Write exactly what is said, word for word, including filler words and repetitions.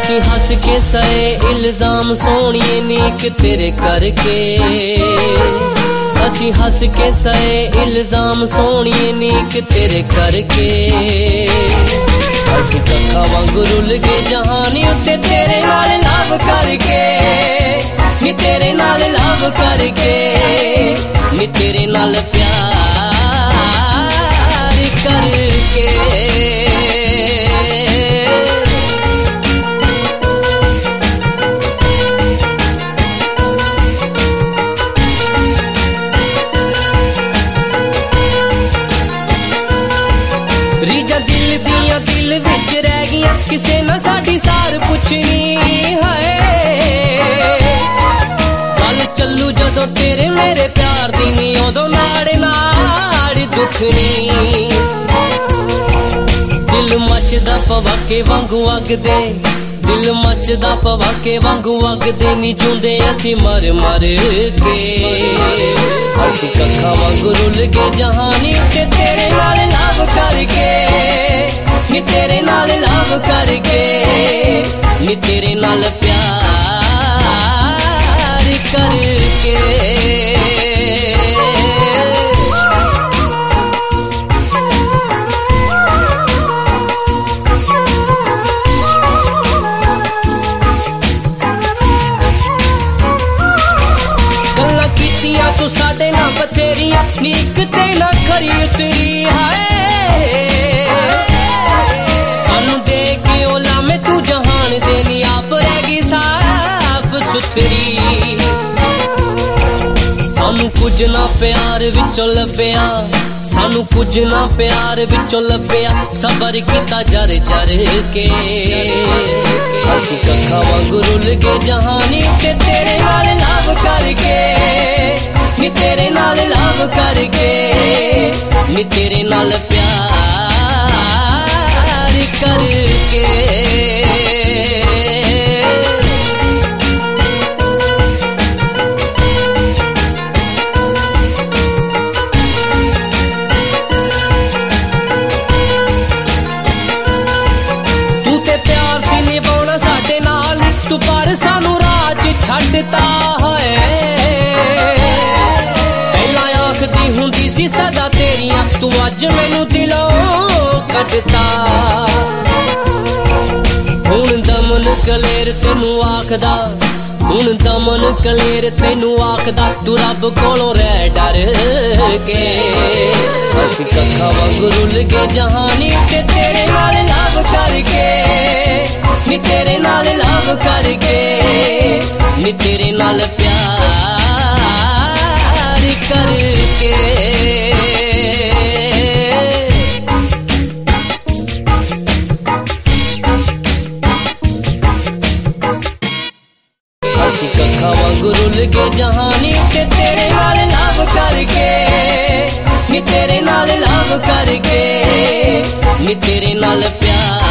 ਅਸੀਂ ਹੱਸ ਕੇ ਸਏ ਇਲਜ਼ਾਮ ਸੋਹਣੀਏ ਨੀਕ ਤੇਰੇ ਕਰਕੇ ਅਸੀਂ ਹੱਸ ਕੇ ਸਏ ਇਲਜ਼ਾਮ ਸੋਹਣੀਏ ਨੀਕ ਤੇਰੇ ਕਰਕੇ ਅਸੀਂ ਕੱਖਾਂ ਵਾਂਗ ਰੁੱਲ ਗਏ ਜਹਾਨੀ ਉੱਤੇ ਤੇਰੇ ਨਾਲ ਲਵ ਕਰਕੇ ਨੀ ਤੇਰੇ ਨਾਲ ਲਵ ਕਰਕੇ ਨੀ ਤੇਰੇ ਨਾਲ ਪਿਆਰ ਕਰਕੇ ਰੀਜਾਂ ਦਿਲ ਦੀਆਂ ਦਿਲ ਵਿੱਚ ਰਹਿ ਗਈਆਂ ਕਿਸੇ ਨਾ ਸਾਡੀ ਸਾਰ ਪੁੱਛਣੀ ਹਾਏ ਗੱਲ ਚੱਲੂ ਜਦੋਂ ਤੇਰੇ ਮੇਰੇ ਪਿਆਰ ਦੀ ਨੀ ਉਦੋਂ ਨਾੜ ਨਾੜ ਦੁਖਣੀ ਦਿਲ ਮੱਚਦਾ ਪਵਾਕੇ ਵਾਂਗੂ ਅੱਗਦੇ ਦਿਲ ਮੱਚਦਾ ਪਵਾਕੇ ਵਾਂਗੂ ਅੱਗਦੇ ਨੀ ਜੁੰਦੇ ਅਸੀਂ ਮਰ ਮਰ ਕੇ ਅਸੀਂ ਕੱਖਾਂ ਵਾਂਗੂ ਰੁੱਲ ਗਏ ਜਹਾਨੀ ਤੇ ਤੇਰੇ ਨਾਲ ਲਵ ਕਰਕੇ ਨੀ ਤੇਰੇ ਨਾਲ ਲਵ ਕਰਕੇ ਨੀ ਤੇਰੇ ਨਾਲ ਪਿਆਰ ਕਰਕੇ ਤੂੰ ਸਾਡੇ ਨਾਲ ਬਥੇਰੀਆਂ ਨੀਕ ਤੇ ਨਾ ਖਰੀ ਉਤਰੀ ਹਾਏ ਸਾਨੂੰ ਦੇ ਕੇ ਉਹ ਲਾਵੇਂ ਤੂੰ ਜਹਾਨ ਦੇ ਨੀ ਆਪ ਰਹਿ ਗਈ ਸਾਫ ਸੁਥਰੀ ਸਾਨੂੰ ਕੁਝ ਨਾ ਪਿਆਰ ਵਿੱਚੋਂ ਲੱਭਿਆ ਸਾਨੂੰ ਕੁਝ ਨਾ ਪਿਆਰ ਵਿੱਚੋਂ ਲੱਭਿਆ ਸਬਰ ਕੀਤਾ ਜਰ ਜਰ ਕੇ ਅਸੀਂ ਕੱਖਾਂ ਵਾਂਗੂ ਰੁੱਲ ਗਏ ਜਹਾਨੀ ਤੇ ਤੇਰੇ ਨਾਲ ਲਵ ਕਰਕੇ ਨੀ ਤੇਰੇ ਨਾਲ ਲਵ ਕਰਕੇ ਨੀ ਤੇਰੇ ਨਾਲ ਪਿਆਰ ਕਰਕੇ ਤੂੰ ਤੇ ਪਿਆਰ ਸੀ ਨਿਭਾਉਣਾ ਸਾਡੇ ਨਾਲ ਤੂੰ ਪਰ ਸਾਨੂੰ ਰਾਹ 'ਚ ਛੱਡਤਾ ਹੋਏ ਹੁੰਦੀ ਸੀ ਸਦਾ ਤੇਰੀਆਂ ਤੂੰ ਅੱਜ ਮੈਨੂੰ ਦਿਲੋਂ ਕੱਢਤਾ ਹੁਣ ਦਮਨ ਕਲੇਰ ਤੈਨੂੰ ਆਖਦਾ ਹੁਣ ਦਮਨ ਕਲੇਰ ਤੈਨੂੰ ਆਖਦਾ ਤੂੰ ਰੱਬ ਕੋਲੋਂ ਰਹਿ ਡਰ ਕੇ ਅਸੀਂ ਕੱਖਾਂ ਵਾਂਗ ਰੁੱਲ ਗਏ ਜਹਾਨੀ ਤੇ ਤੇਰੇ ਨਾਲ ਲਵ ਕਰਕੇ ਨੀ ਤੇਰੇ ਨਾਲ ਲਵ ਕਰਕੇ ਨੀ ਤੇਰੇ ਨਾਲ ਪਿਆਰ ਕਰਕੇ ਅਸੀਂ ਕੱਖਾਂ ਵਾਂਗੂ ਰੁੱਲ ਗਏ ਜਹਾਨੀ ਤੇ ਤੇਰੇ ਨਾਲ ਲਵ ਕਰਕੇ ਨੀ ਤੇਰੇ ਨਾਲ ਲਵ ਕਰਕੇ ਨੀ ਤੇਰੇ ਨਾਲ ਪਿਆਰ